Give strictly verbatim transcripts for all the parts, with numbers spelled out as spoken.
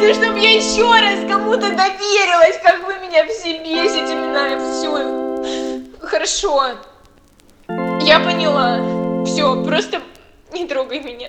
хотите, чтобы я еще раз кому-то доверилась, как вы меня все бесите, меня все. Хорошо. Я поняла. Все, просто не трогай меня.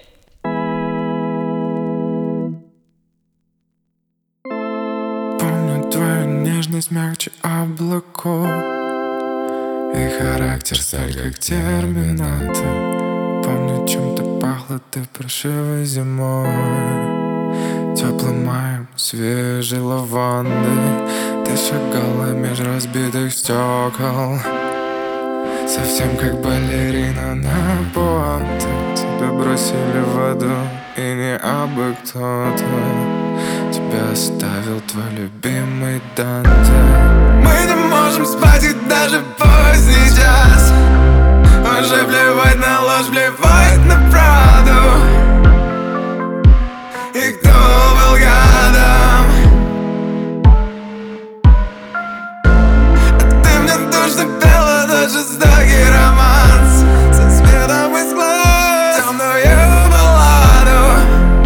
Помню твою нежность мягче облаков и характер сталь, как терминатор. Помню, чем ты пахла ты паршивой зимой, теплым маем, свежей лаванды. Ты шагала меж разбитых стекол, совсем как балерина на пуанте. Тебя бросили в воду, и не абы кто-то. Тебя оставил твой любимый Данте. Мы не можем спать, и даже поздний час. Уже плевать на ложь, плевать на правду. И кто был гадом? А ты мне душу пела, тот жестокий романс со светом из глаз, темную балладу,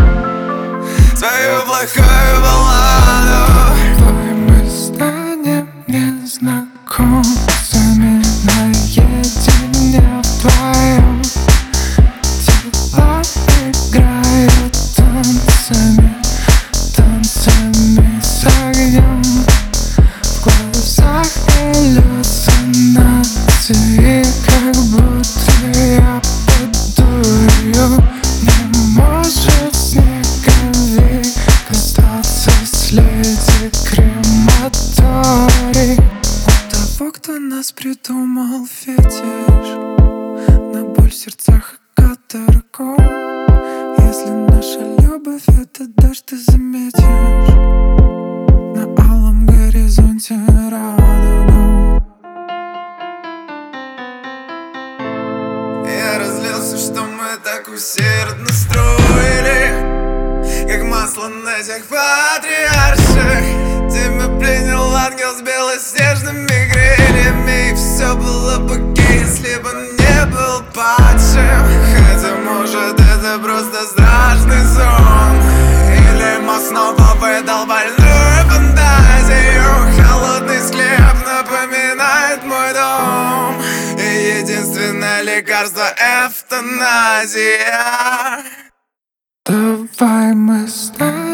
свою плохую балладу. Давай мы станем незнакомцами наедине вдвоем. Тела играют танцами, танцами с огнем. В глазах галлюцинации, как будто я под дурью. Не может снеговик остаться с леди крематорий. У того, кто нас придумал фетиш на боль в сердцах и каторгу. Если наша любовь — это дождь, ты заметишь на алом горизонте радугу. Я разлился, что мы так усердно строили, как масло на тех патриарших. Тебя принял ангел с белоснежными крыльями, и все было бы окей, если бы он не был падшим. Хотя, может, это просто страшный сон, или мы снова выдал больную фантазию. Холодный склеп напоминает мой дом, и единственное лекарство — эвтаназия. Давай мы станем